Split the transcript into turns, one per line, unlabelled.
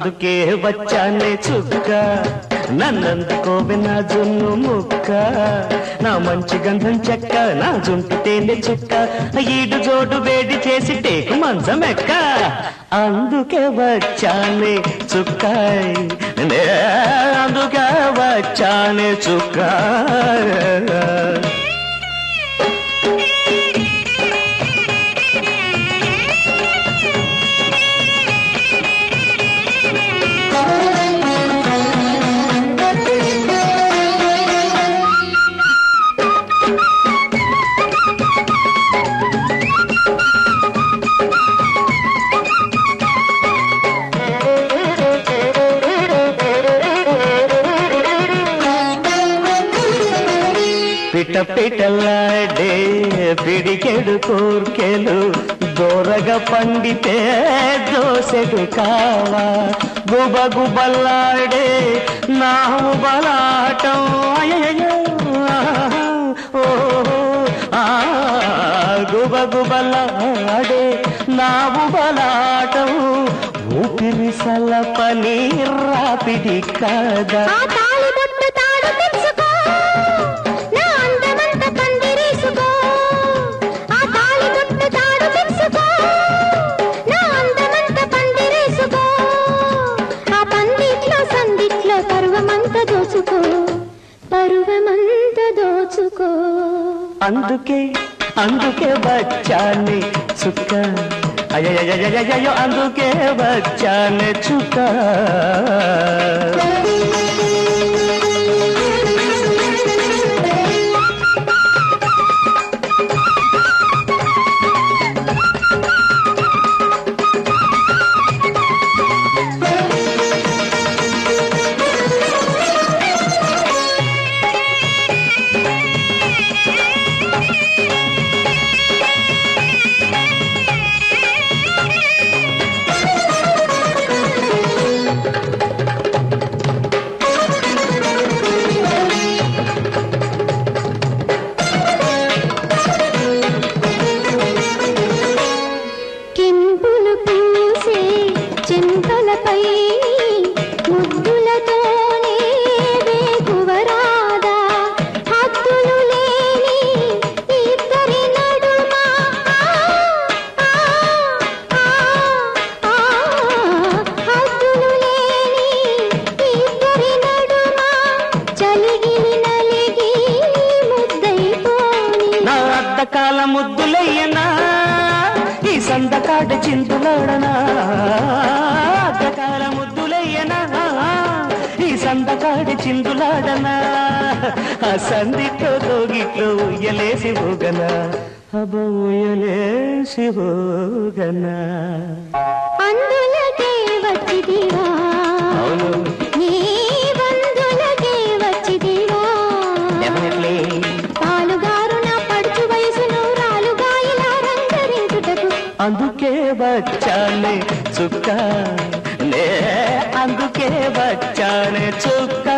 అందుకే వచ్చానే చుక్క నన్నందుకోవే నా జున్ను ముక్క నా మంచి గంధం చెక్క నా జుంటి తేనె చుక్క ఈడు జోడు వేడి చేసి టేకు మంచం ఎక్క అందుకే వచ్చానే చుక్క అందుకే వచ్చానే చుక్క పిట పిటలాడే పిడికెడు కోర్కెలు దోరగా పండితే దోసెడు కావా గుబ గుబలాడే నావు బలాటం గుబ గుబలాడే నావు బలాటం ఊపిరి సలపని రాపిడి కాదా అందుకే అందుకే వచ్చానే చుక్క అయ్యో అందుకే వచ్చానే చుక్క కాల ముద్దులయ్యనా ఈ సందకాడ చిందులాడనా కాల ముద్దులయ్యనా ఈ సందకాడ చిందులాడనా ఆ సందిట్లో దోగిట్లో ఉయ్యలేసి పోగనా అబ్బ ఉయ్యలేసి పోగనా
అందులకే వచ్చిదివా
అవును
నీ బంధులకే వచ్చిదివా
డెఫినెట్లీ అందుకే వచ్చానే చుక్క నే అందుకే వచ్చానే చుక్క